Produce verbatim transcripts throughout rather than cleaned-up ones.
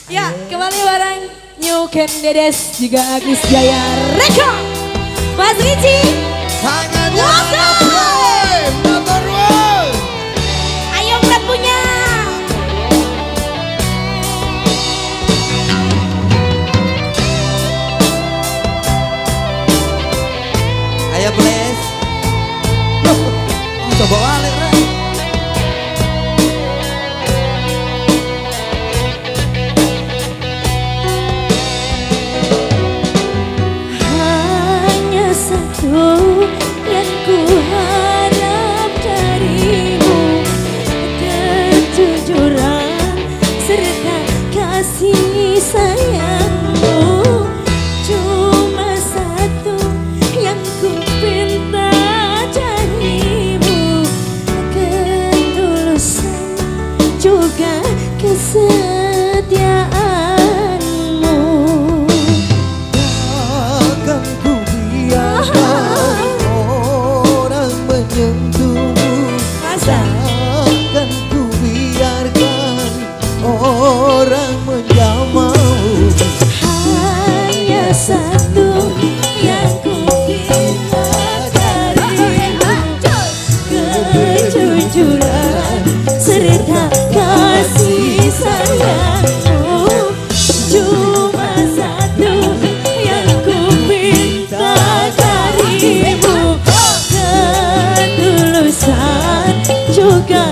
Ya, kembali bareng New Ken Dedes juga Agus Jaya Reka. Mas Ricci. Tangannya play, motor roll. Ayo prapunya. Ayo please. Coba balik Rek. Hanya satu yang ku harap darimu, kejujuran serta kasih sayangmu. Cuma satu yang ku pinta darimu, ketulusan juga kesetiaanmu. Takkan ku biarkan orang menyentuhmu. Takkan ku biarkan orang menjamahmu. Hanya satu yang ku pinta darimu, kejujuran serta kasih sayangmu. Cuma satu yang ku pinta darimu, ketulusan juga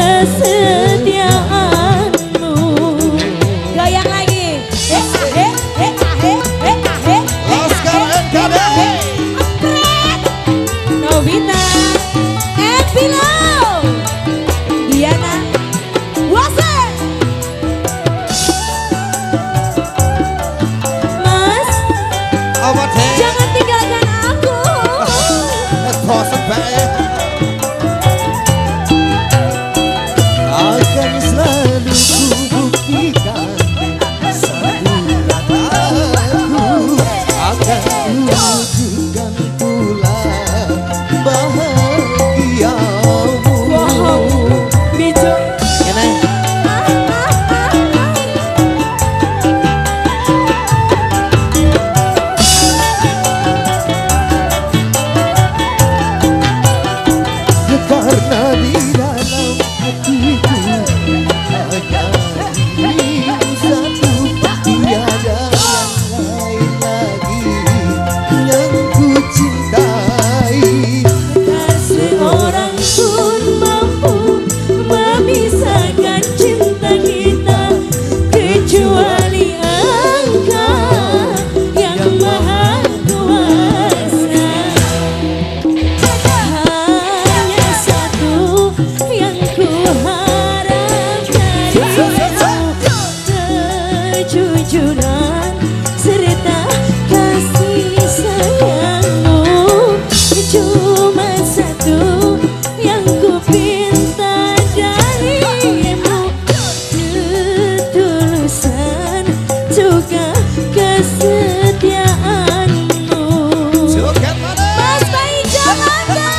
kesetiaanmu. Goyang lagi. Eh, eh, eh, eh, eh, eh, Oscar N K D. Keren. Novita, Epilo, Diana, Wase. Mas, Apa teh? jangan tinggalkan aku. Bosan banget. Akan selalu ku buktikan satu kataku, akan wujudkan pula bahagiamu. Wow, Bijo. Kenai. Karena di dalam hatiku hanya dirimu satu, tiada yang lain lagi yang ku cintai. Tak seorang pun mampu memisahkan cinta kita kecuali Engkau yang Maha Kuasa. Hanya satu yang ku harap darimu, kejujuran serta kasih sayangmu. Cuma satu yang ku pinta darimu, ketulusan juga kesetiaanmu. Mas Bayi Jalanda.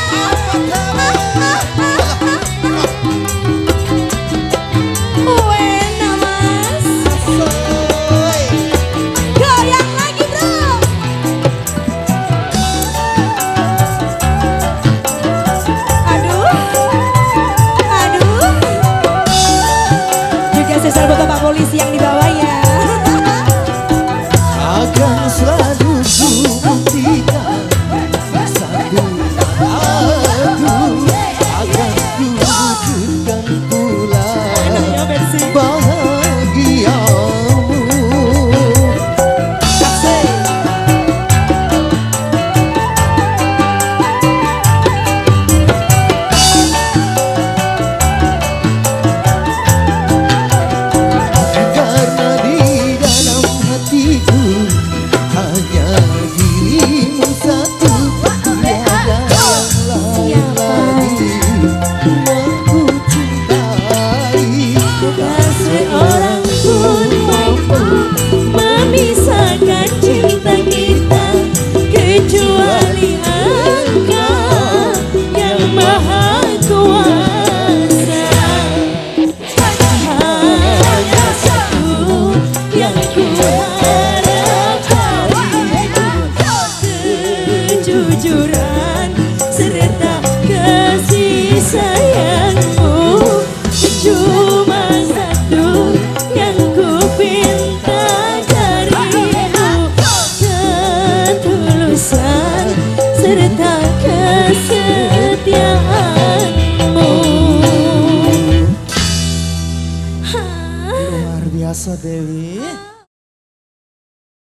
Wena Mas, goyang lagi bro. Aduh, aduh. Juga sesal buat Bapak Polisi yang di bawah ya. Akan selalu ku buktikan satu kataku, akan ku wujudkan pula Enaknya versi. bahagiamu. Karena di dalam hatiku hanya dirimu satu, tiada yang lain lagi yang ku cintai. Tak seorang pun mampu memisahkan cinta kita kecuali Engkau yang Maha Kuasa. Hanya satu Rosa Dewi.